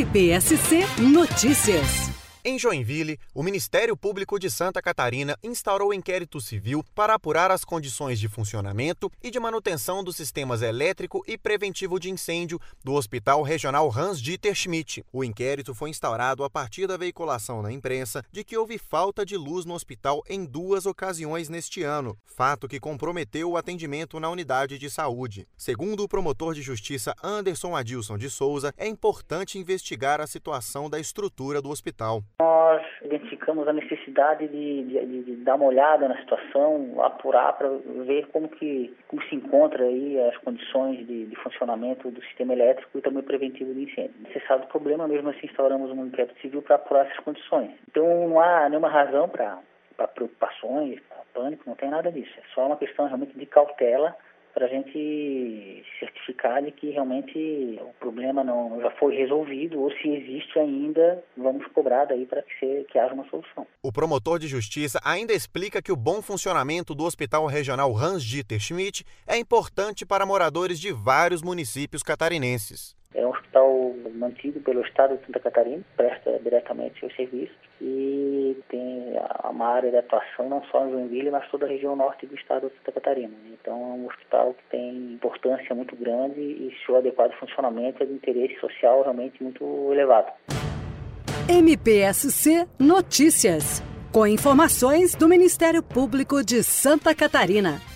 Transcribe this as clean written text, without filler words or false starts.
MPSC Notícias. Em Joinville, o Ministério Público de Santa Catarina instaurou inquérito civil para apurar as condições de funcionamento e de manutenção dos sistemas elétrico e preventivo de incêndio do Hospital Regional Hans-Dieter Schmidt. O inquérito foi instaurado a partir da veiculação na imprensa de que houve falta de luz no hospital em 2 ocasiões neste ano, fato que comprometeu o atendimento na unidade de saúde. Segundo o promotor de justiça Anderson Adilson de Souza, é importante investigar a situação da estrutura do hospital. Nós identificamos a necessidade de dar uma olhada na situação, apurar para ver como se encontra aí as condições de funcionamento do sistema elétrico e também preventivo de incêndio. Cessado o problema, mesmo assim instauramos um inquérito civil para apurar essas condições. Então não há nenhuma razão para preocupações, para pânico, não tem nada disso. É só uma questão realmente de cautela para a gente certificar de que realmente o problema não já foi resolvido ou se existe ainda, vamos cobrar daí para que haja uma solução. O promotor de justiça ainda explica que o bom funcionamento do Hospital Regional Hans-Dieter Schmidt é importante para moradores de vários municípios catarinenses. É um hospital mantido pelo Estado de Santa Catarina, presta diretamente os serviços e tem uma área de atuação não só em Joinville, mas toda a região norte do Estado de Santa Catarina. Então é um hospital que tem importância muito grande e seu adequado funcionamento é de interesse social realmente muito elevado. MPSC Notícias, com informações do Ministério Público de Santa Catarina.